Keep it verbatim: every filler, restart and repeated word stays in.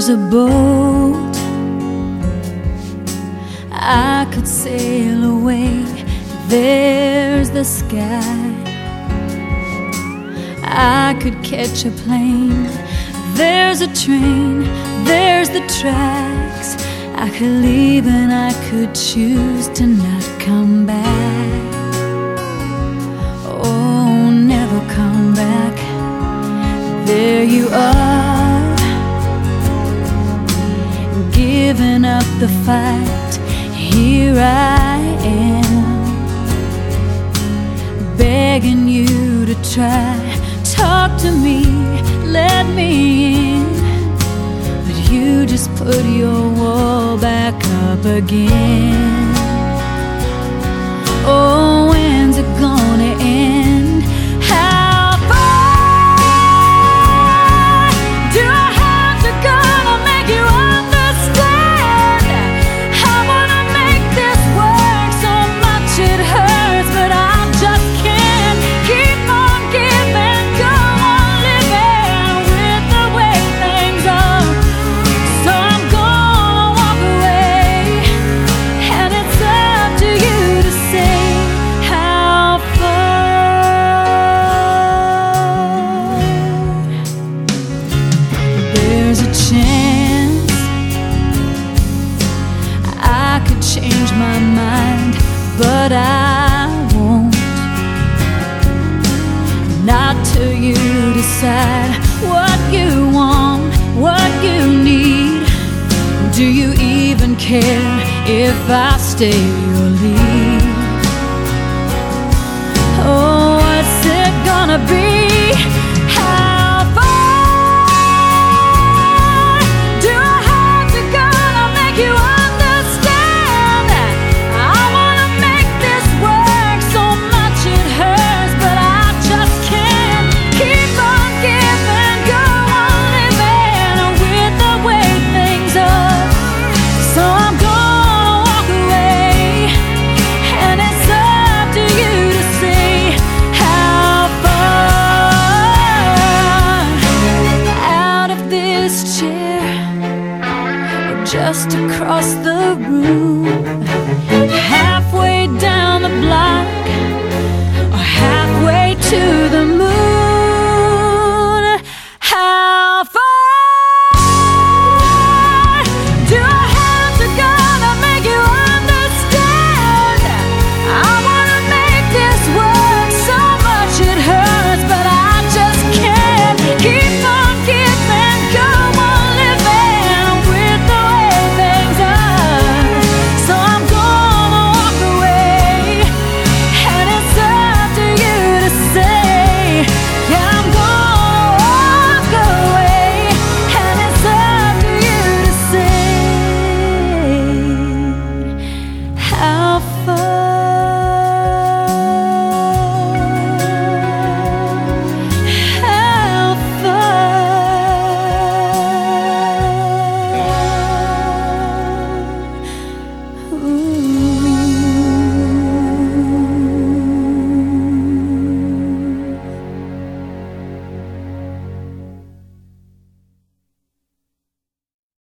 There's a boat I could sail away. There's the sky. I could catch a plane. There's a train. There's the tracks. I could leave and I could choose to not come back. Oh, never come back. There you are, giving up the fight. Here I am, begging you to try. Talk to me, let me in, but you just put your wall back up again. Oh, when's it gonna end? How far do I have to go to make you understand? I wanna make this work so much it hurts, but I just can't keep on giving, go on living with the way things are. So I'm gonna walk away, and it's up to you to say how far. There's a chance I could change my mind, but I won't. Not till you decide what you want, what you need. Do you even care if I stay or leave? Oh, what's it gonna be?